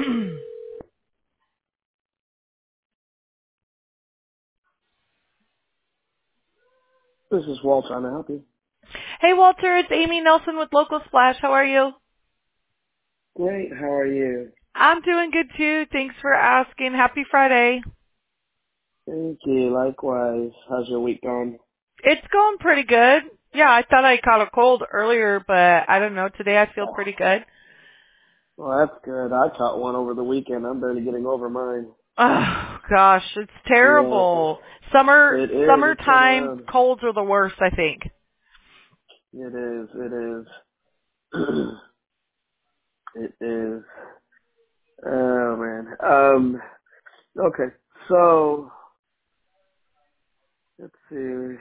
This is Walter. Trying to help you. Hey, Walter, it's Amy Nelson with Local Splash. How are you? Great. How are you? I'm doing good too. Thanks for asking. Happy Friday. Thank you. Likewise. How's your week going? It's going pretty good. Yeah, I thought I caught a cold earlier, but I don't know. Today I feel pretty good. Well, that's good. I caught one over the weekend. I'm barely getting over mine. Oh gosh, it's Yeah, terrible. it is. It's going Summertime around. colds are the worst, I think. It is. It is. It is. Oh man. Okay. So let's see.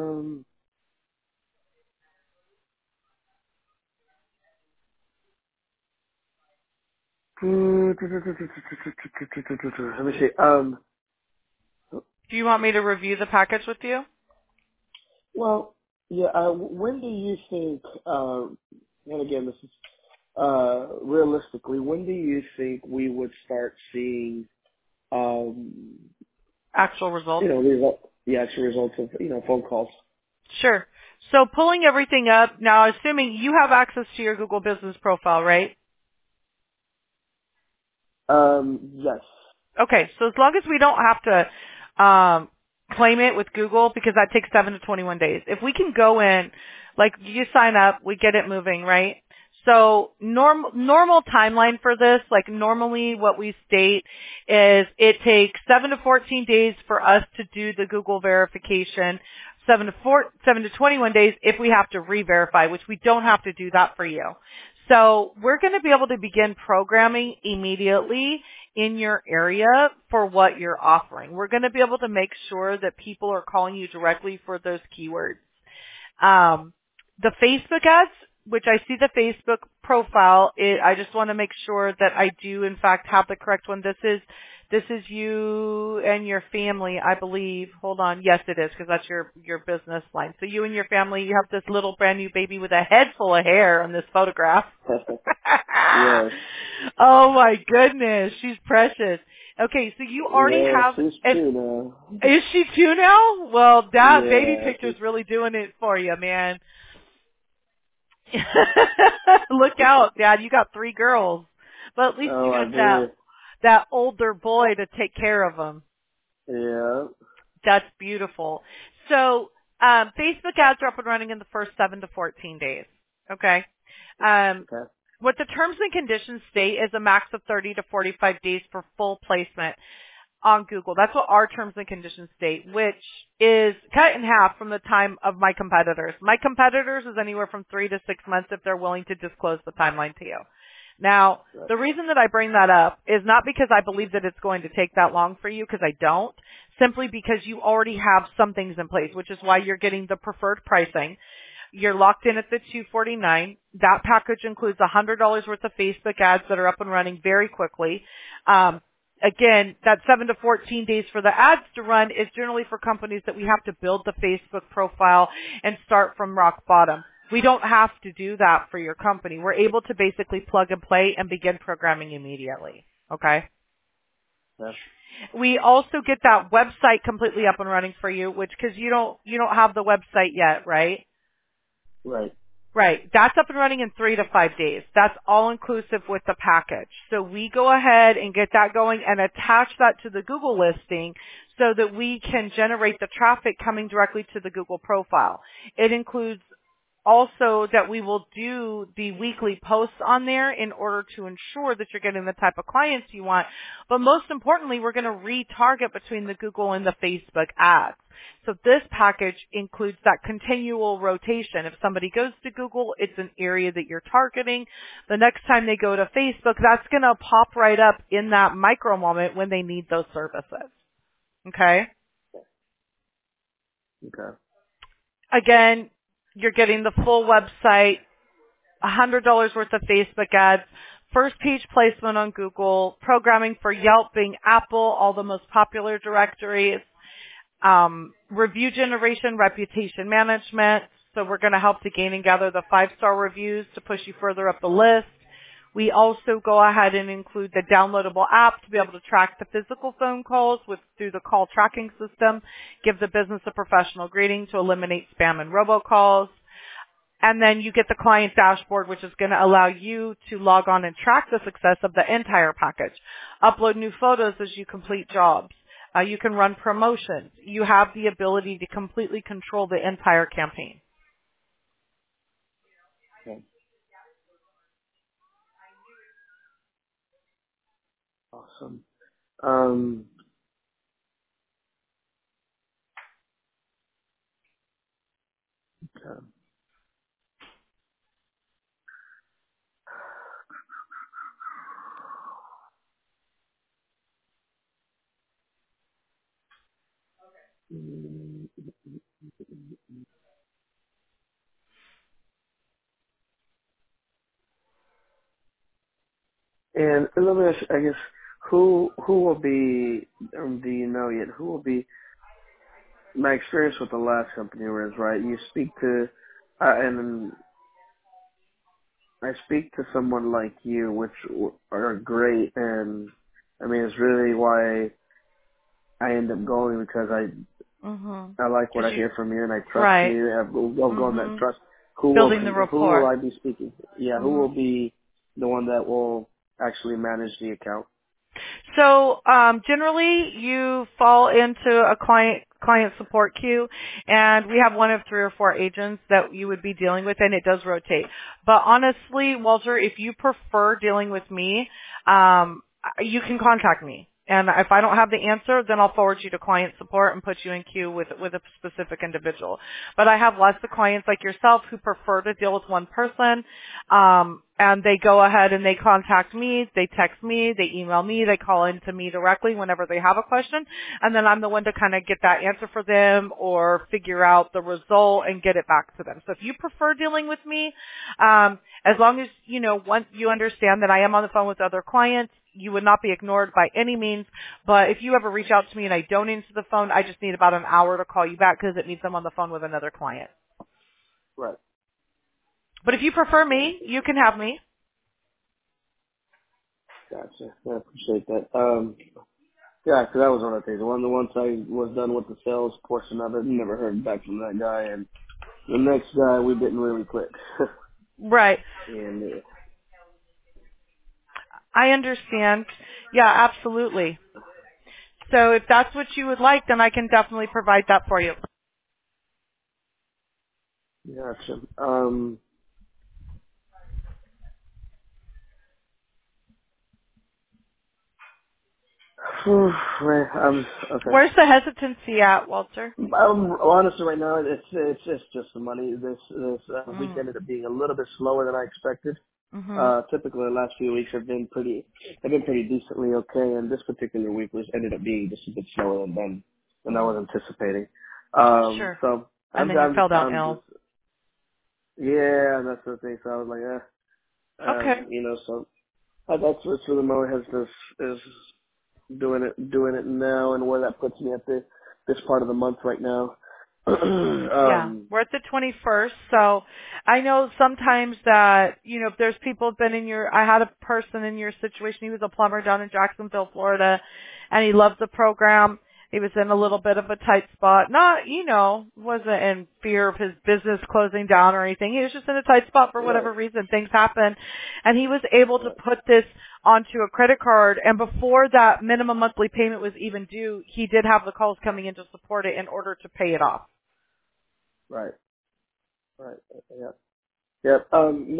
Let me see. Do you want me to review the package with you? Well, yeah. When do you think? And again, this is realistically, when do you think we would start seeing, um, Actual results? the actual results of, phone calls? Sure. So pulling everything up, now assuming you have access to your Google Business profile, right? Yes. Okay, so as long as we don't have to claim it with Google, because that takes 7 to 21 days. If we can go in, like you sign up, we get it moving, right? So normal timeline for this, like normally what we state is it takes 7 to 14 days for us to do the Google verification, 7 to 21 days if we have to re-verify, which we don't have to do that for you. So we're going to be able to begin programming immediately in your area for what you're offering. We're going to be able to make sure that people are calling you directly for those keywords. The Facebook ads, which I see the Facebook profile, I just want to make sure that I do in fact have the correct one. This is you and your family, I believe. Hold on. Yes, it is, because that's your business line. So you and your family, you have this little brand new baby with a head full of hair on this photograph. Yes. Oh my goodness, she's precious. Okay, so you already Yeah, have. she's two now. Is she two now? Well, that baby Yeah. picture's really doing it for you, man. Look out, Dad. You got 3 girls, but at least you Oh, I got do. that older boy to take care of them. Yeah. That's beautiful. So Facebook ads are up and running in the first 7 to 14 days. Okay. Okay. What the terms and conditions state is a max of 30 to 45 days for full placement on Google. That's what our terms and conditions state, which is cut in half from the time of my competitors. My competitors is anywhere from 3 to 6 months if they're willing to disclose the timeline to you. Now, Right. the reason that I bring that up is not because I believe that it's going to take that long for you, because I don't, simply because you already have some things in place, which is why you're getting the preferred pricing. You're locked in at the $249. That package includes $100 worth of Facebook ads that are up and running very quickly. Again, that 7 to 14 days for the ads to run is generally for companies that we have to build the Facebook profile and start from rock bottom. We don't have to do that for your company. We're able to basically plug and play and begin programming immediately. Okay? Yeah. We also get that website completely up and running for you, which, because you don't have the website yet, right? Right. Right. That's up and running in 3 to 5 days. That's all inclusive with the package. So we go ahead and get that going and attach that to the Google listing so that we can generate the traffic coming directly to the Google profile. It includes also that we will do the weekly posts on there in order to ensure that you're getting the type of clients you want. But most importantly, we're going to retarget between the Google and the Facebook ads. So this package includes that continual rotation. If somebody goes to Google, it's an area that you're targeting. The next time they go to Facebook, that's going to pop right up in that micro moment when they need those services. Okay? Okay. Again, you're getting the full website, $100 worth of Facebook ads, first page placement on Google, programming for Yelp, Bing, Apple, all the most popular directories, review generation, reputation management. So we're going to help to gain and gather the 5-star reviews to push you further up the list. We also go ahead and include the downloadable app to be able to track the physical phone calls through the call tracking system, give the business a professional greeting to eliminate spam and robocalls. And then you get the client dashboard, which is going to allow you to log on and track the success of the entire package. Upload new photos as you complete jobs. You can run promotions. You have the ability to completely control the entire campaign. Okay. Awesome. Okay. Mm, And let me ask, I guess, who will be, do you know yet, who will be, my experience with the last company was, right, you speak to, and I speak to someone like you, which are great, and I mean, it's really why I end up going, because Mhm. I like what Because I hear from you, and I trust right. you. I'll go on that Mhm. trust. Building the Who will rapport. I be speaking? Yeah, who Mhm. will be the one that will actually manage the account? So generally, you fall into a client support queue, and we have one of 3 or 4 agents that you would be dealing with, and it does rotate. But honestly, Walter, if you prefer dealing with me, you can contact me. And if I don't have the answer, then I'll forward you to client support and put you in queue with a specific individual. But I have lots of clients like yourself who prefer to deal with one person, and they go ahead and they contact me, they text me, they email me, they call into me directly whenever they have a question, and then I'm the one to kind of get that answer for them or figure out the result and get it back to them. So if you prefer dealing with me, as long as, once you understand that I am on the phone with other clients, you would not be ignored by any means. But if you ever reach out to me and I don't answer the phone, I just need about an hour to call you back because it means I'm on the phone with another client. Right. But if you prefer me, you can have me. Gotcha. I appreciate that. Yeah, 'cause that was one of the things. Once I was done with the sales portion of it, never heard back from that guy, and the next guy we didn't really click. Right. and I understand. Yeah, absolutely. So if that's what you would like, then I can definitely provide that for you. gotcha. Right, okay. Where's the hesitancy at, Walter? Honestly, right now it's just the money. This week Mm. ended up being a little bit slower than I expected. Mhm. Typically, the last few weeks have been pretty decently okay, and this particular week ended up being just a bit slower than I Mm. was anticipating. Sure. So And then you fell down I'm ill. just yeah, that's the thing. So I was like, Okay. so that's really my hesitance is doing it now, and where that puts me at this part of the month right now. Yeah, we're at the 21st, so I know sometimes that, if there's people who've been I had a person in your situation, he was a plumber down in Jacksonville, Florida, and he loved the program. He was in a little bit of a tight spot. Not, wasn't in fear of his business closing down or anything. He was just in a tight spot for Right, whatever reason. Things happen. And he was able to right, put this onto a credit card. And before that minimum monthly payment was even due, he did have the calls coming in to support it in order to pay it off. right, right. Yeah. Yep.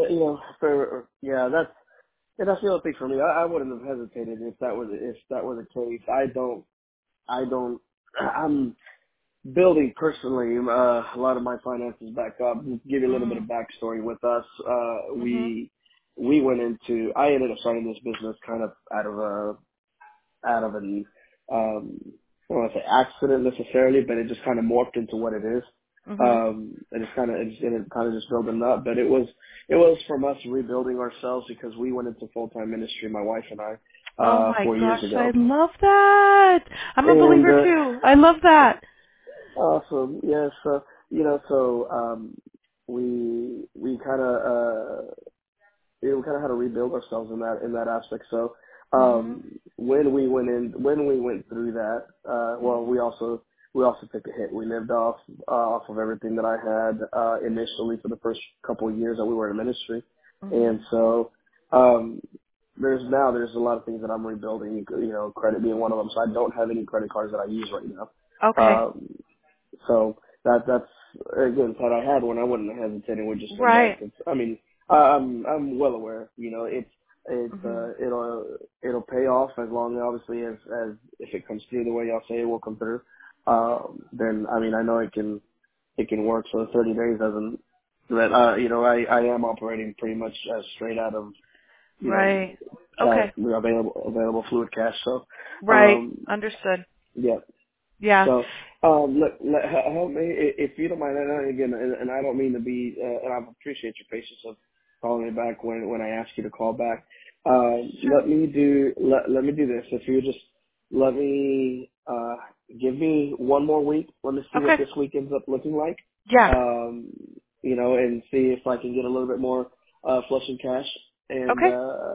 That's the other thing for me. I wouldn't have hesitated if that were the case. I don't. I'm building personally a lot of my finances back up. Just to give you a little bit of Mm. backstory with us. Mhm. We went into. I ended up starting this business kind of out of an I don't want to say accident necessarily, but it just kind of morphed into what it is. Mhm. And it kind of just building up. But it was from us rebuilding ourselves because we went into full time ministry, my wife and I, Oh my 4 years gosh, I ago. love that. I'm a And believer too. I love that. awesome, yeah. So we kind of we kind of had to rebuild ourselves in that aspect. So Mhm. when we went through that, well, we also took a hit. We lived off of everything that I had initially for the first couple of years that we were in ministry, and Mhm. so there's a lot of things that I'm rebuilding. You know, credit being one of them. So I don't have any credit cards that I use right now. Okay. Um, so that's again, had I had one, I wouldn't have hesitated. Would just said that. Right. I mean, I'm well aware. You know, Mhm. it'll pay off as long obviously as if it comes through the way y'all say it will come through. Then I mean I know it can work. So 30 days doesn't. That you know I am operating pretty much as straight out of you know Right. cash Okay. available fluid cash. So Right. Understood. yeah. Yeah. So, help me if you don't mind. And again, and I don't mean to be, and I appreciate your patience of calling me back when I ask you to call back. Sure. Let me do this. If you just let me give me one more week. Let me see what Okay. this week ends up looking like. Yeah. Um, you know, and see if I can get a little bit more flush in cash Okay.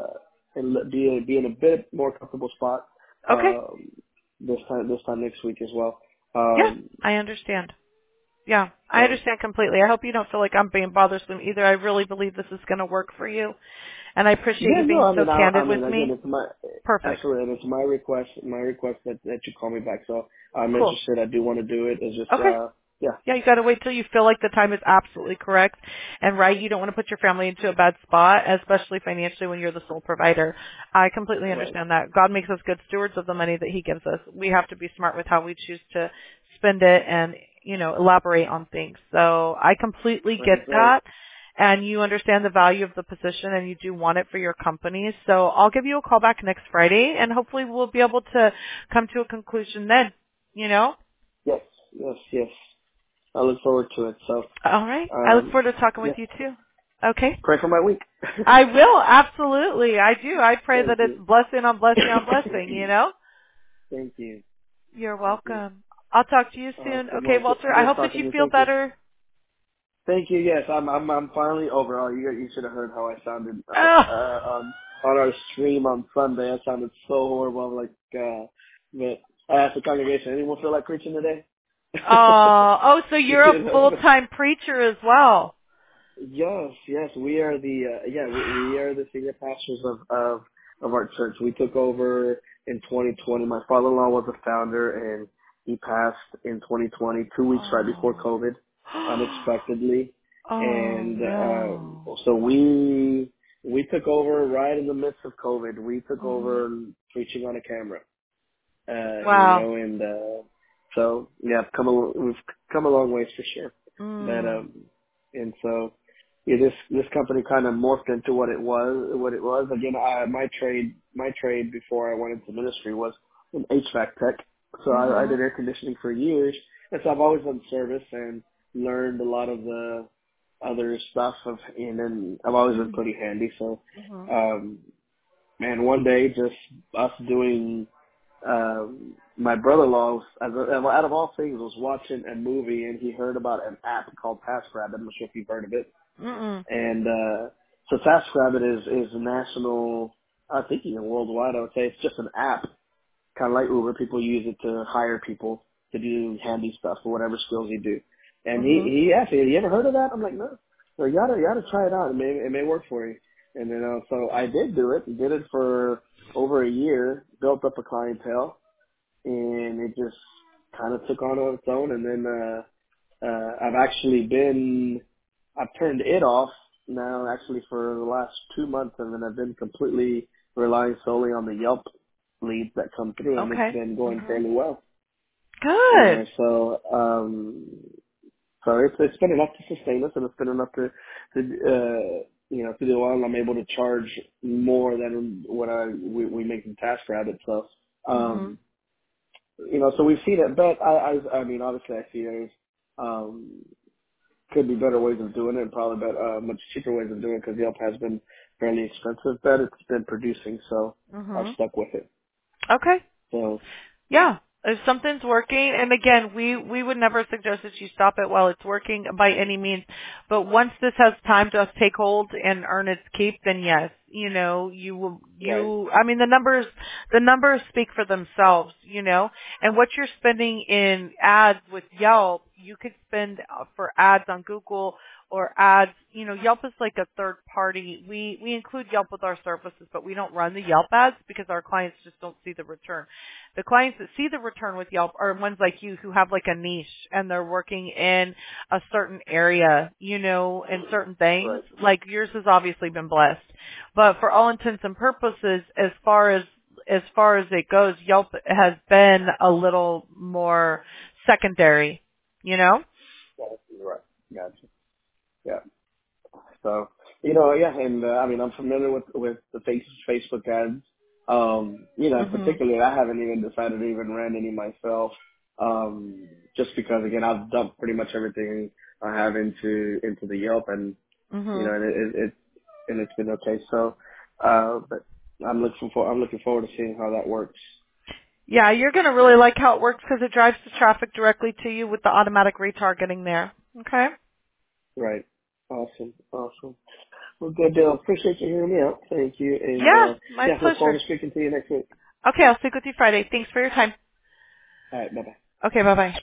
and be in a bit more comfortable spot. Okay. Um, this time next week as well. Yeah. Um, I understand. Yeah, I so understand completely. I hope you don't feel like I'm being bothersome either. I really believe this is going to work for you, and I appreciate yeah, you no, being I so mean, I candid mean, with again, me. it's my Perfect. absolutely, and it's my request that you call me back. So I'm Cool. interested. I do want to do it. It's just, Okay. yeah, Yeah, you got to wait till you feel like the time is absolutely correct and right. You don't want to put your family into a bad spot, especially financially when you're the sole provider. I completely right, understand that. God makes us good stewards of the money that he gives us. We have to be smart with how we choose to spend it and, elaborate on things. So I completely get right. that. And you understand the value of the position and you do want it for your company. So I'll give you a call back next Friday and hopefully we'll be able to come to a conclusion then, you know? Yes, yes, yes. I look forward to it. So, All right. I look forward to talking with yeah, you too. Okay. pray for my week. I will, absolutely. I do. I pray Thank that it's you. blessing on blessing on blessing, you know? Thank you. You're Thank you. welcome. I'll talk to you soon. Awesome. Okay, Well, Walter, I good hope that talking you to you. feel Thank you. better. Thank you. Yes, I'm finally over. Oh, you should have heard how I sounded Oh, on our stream on Sunday. I sounded so horrible. I'm like, but I asked the congregation, anyone feel like preaching today? so you're a You know? full-time preacher as well. Yes, yes, we are we are the senior pastors of our church. We took over in 2020. My father-in-law was the founder, and he passed in 2020, 2 weeks right before Oh. COVID, unexpectedly. Oh, And no. so we took over right in the midst of COVID. We took Mhm. over preaching on a camera, Wow. and so yeah, we've come a long ways for sure. But Mm. and so yeah, this company kind of morphed into what it was. Again, my trade before I went into ministry was an HVAC tech. So I did Mhm. air conditioning for years, and so I've always done service and learned a lot of the other stuff and then I've always been pretty handy. So, Mhm. um, man, one day just us doing my brother-in-law, out of all things, was watching a movie and he heard about an app called TaskRabbit. I'm not sure if you've heard of it. Mm. And so TaskRabbit is national, I think even worldwide. I would say it's just an app, kind of like Uber. People use it to hire people to do handy stuff or whatever skills you do. And Mhm. he asked me, "Have you ever heard of that?" I'm like, "No." So you gotta try it out. It may work for you. And then so I did do it. Did it for over a year. Built up a clientele and it just kind of took on its own. And then I've turned it off now actually for the last 2 months, and then I've been completely relying solely on the Yelp leads that come through, and it's Okay. been going Mhm. fairly well. You know, Good. so it's been enough to sustain us, and it's been enough to do well, and I'm able to charge more than what we make in TaskRabbit. So Mhm. so we've seen it, but I mean, obviously, I see there's could be better ways of doing it, and probably much cheaper ways of doing it because Yelp has been fairly expensive, but it's been producing, so I've Mhm. stuck with it. Okay. So Yeah. If something's working, and again, we would never suggest that you stop it while it's working by any means. But once this has time to take hold and earn its keep, then yes, you will. Right. I mean, the numbers speak for themselves, and what you're spending in ads with Yelp, you could spend for ads on Google or ads. Yelp is like a third party. We include Yelp with our services, but we don't run the Yelp ads because our clients just don't see the return. The clients that see the return with Yelp are ones like you who have like a niche and they're working in a certain area, and certain things. Right. Like yours has obviously been blessed. But for all intents and purposes, as far as it goes, Yelp has been a little more secondary, Right. Gotcha. Yeah. So, yeah, and I mean, I'm familiar with the Facebook ads. Mhm. Particularly, I haven't even decided to even run any myself. Just because again, I've dumped pretty much everything I have into the Yelp, and Mhm. and it's been okay. So, but I'm looking forward to seeing how that works. Yeah, you're going to really like how it works because it drives the traffic directly to you with the automatic retargeting there. Okay? Right. Awesome. Awesome. Well, good deal. Appreciate you hearing me out. Thank you, and Yeah, my yeah, look forward pleasure. to speaking to you next week. Okay, I'll speak with you Friday. Thanks for your time. All right. Bye bye. Okay, bye-bye.